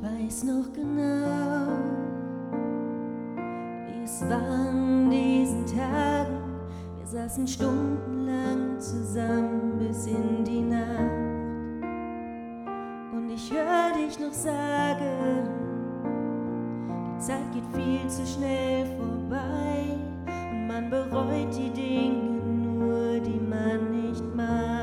weiß noch genau, wie es war an diesen Tagen. Wir saßen stundenlang zusammen bis in die Nacht. Und ich hör dich noch sagen, die Zeit geht viel zu schnell vorbei und man bereut die Dinge nur, die man nicht mag.